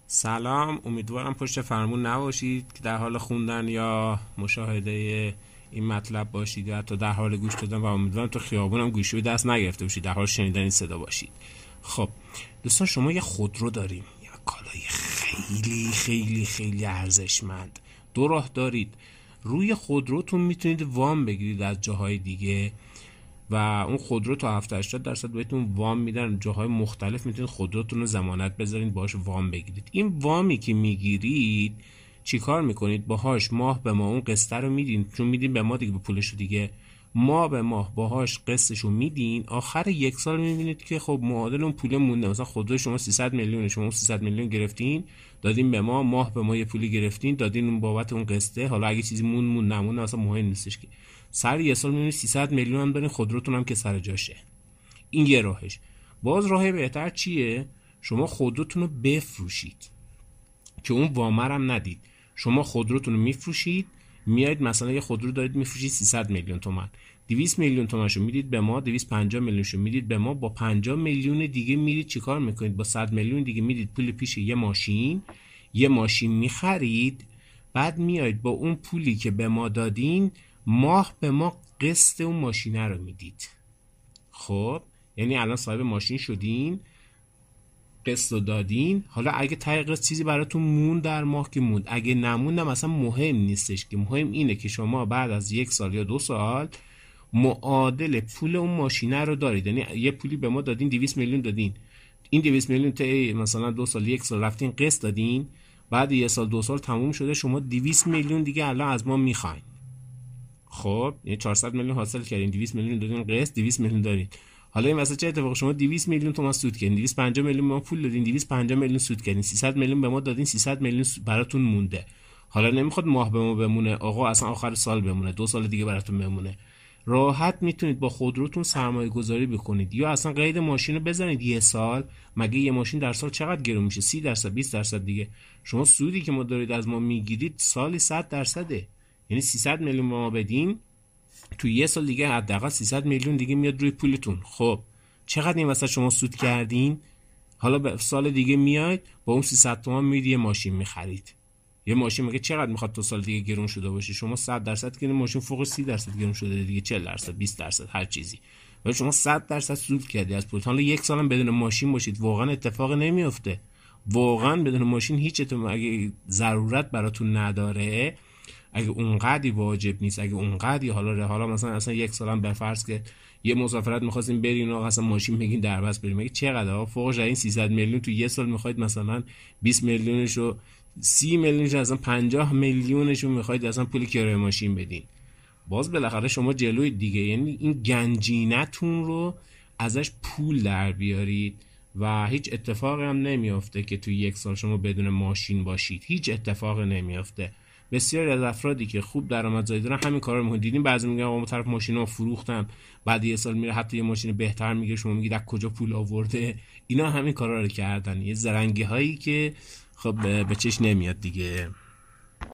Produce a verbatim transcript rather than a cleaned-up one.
سلام، امیدوارم پشت فرمون نباشید که در حال خوندن یا مشاهده این مطلب باشید یا حتی در حال گوش دادن، و امیدوارم تو خیابون هم گوشی به دست نگرفته باشید، در حال شنیدن این صدا باشید. خب دوستان، شما یه خودرو داریم، یه کالای خیلی خیلی خیلی ارزشمند. دو راه دارید. روی خودروتون میتونید وام بگیرید از جاهای دیگه و اون خودرو تا هفتاد هشتاد درصد بهتون وام میدن. جاهای مختلف میتونید خودروتون رو ضمانت بذارید، باهاش وام بگیرید. این وامی که میگیرید چیکار میکنید باهاش؟ ماه به ماه اون قسط رو میدین، چون میدین به ما دیگه، به پولش دیگه ماه به ماه باهاش قسطش رو میدین. آخر یک سال میبینید که خب معادل اون پول مونده. مثلا خودرو شما سیصد میلیون، شما سیصد میلیون گرفتین دادین به ما، ماه به ما یه پولی گرفتین دادین اون بابت اون قسطه. حالا اگه چیزی مون مون نمونه اصلا مهم نیستش که سر یه سال میبینید سیصد میلیون هم دارین، خودروتون هم که سر جاشه. این یه راهش. باز راه بهتر چیه؟ شما خودروتون رو بفروشید که اون وامر هم ندید. شما خودروتون رو میفروشید، میایید مثلا یه خودرو دارید میفروشید سیصد میلیون تومان، دویست میلیون تومانشو میدید به ما، دویست و پنجاه میلیونشو میدید به ما، با پنجاه میلیون دیگه میرید چیکار میکنید؟ با صد میلیون دیگه میدید پول پیش یه ماشین، یه ماشین میخرید. بعد میایید با اون پولی که به ما دادین ماه به ما قسط اون ماشینه رو میدید. خب یعنی الان صاحب ماشین شدین، قسط رو دادین. حالا اگه ته قسط چیزی براتون مون در ماه که موند، اگه نموندم اصلا مهم نیستش، که مهم اینه که شما بعد از یک سال یا دو سال معادل پول اون ماشینه رو دارید. یعنی یه پولی به ما دادین، دویست میلیون دادین، این دویست میلیون تا مثلا دو سال یک سال رفتین قسط دادین، بعد یه سال دو سال تموم شده شما دویست میلیون دیگه الان از ما میخواین. خب یعنی چهارصد میلیون حاصل کردین، دویست میلیون دادین قسط، دویست میلیون دارید. حالا این واسه چه اتفاقی؟ شما دویست میلیون تومان سود کردین، دویست و پنجاه میلیون به ما پول دادین، دویست و پنجاه میلیون سود کردین، سیصد میلیون به ما دادین، سیصد میلیون براتون مونده. حالا نمیخواد ماه به ما بمونه، آقا اصلا آخر سال بمونه، دو سال دیگه براتون بمونه. راحت میتونید با خودروتون سرمایه گذاری بکنید، یا اصلا قید ماشین رو بزنید یه سال. مگه یه ماشین در سال چقدر گرون میشه؟ سی درصد، بیست درصد دیگه. شما سودی که ما دارید از ما میگیرید سالی صد درصده. یعنی سیصد میلیون به ما بدین، تو یه سال دیگه حداقل سیصد میلیون دیگه میاد روی پولتون. خب چقدر این واسه شما سود کردین؟ حالا به سال دیگه میاید با اون سیصد تومان میرید یه ماشین میخرید. یه ماشین میگه چقدر میخواد تو سال دیگه گرون شده باشه؟ شما صد درصد که ماشین فوق سی درصد گرون شده دیگه، چهل درصد، بیست درصد، هر چیزی. ولی شما صد درصد سود کردی از پول. حالا یک سالم بدون ماشین باشید واقعا اتفاق نمیفته. واقعا بدون ماشین هیچ اتفاق، اگه ضرورت براتون نداره، اگه اونقدی واجب نیست، اگه اونقدی حالا حالا مثلا اصلا یک سالم به فرض که یه مسافرت می‌خواستیم برین و اصلا ماشین بگین دربست بریم، مگه چقدر فوقش این سیصد میلیون تو یه سال می‌خواید مثلا بیست میلیونشو، سی میلیونش، اصلا پنجاه میلیونشو می‌خواید اصلا پول کرایه ماشین بدین. باز بالاخره شما جلوی دیگه، یعنی این گنجینتون رو ازش پول در بیارید و هیچ اتفاقی هم نمیافته که تو یک سال شما بدون ماشین باشید. هیچ اتفاقی نمیافته. بسیاری از افرادی که خوب درآمدزایی دارن همین کارا رو میکنن. دیدین بعضی میگن آقا من طرف ماشینو فروختم، بعد یه سال میره حتی یه ماشین بهتر میگیره، شما میگید از کجا پول آورده؟ اینا همین کارا رو کردن. یه زرنگی هایی که خب به چش نمیاد دیگه.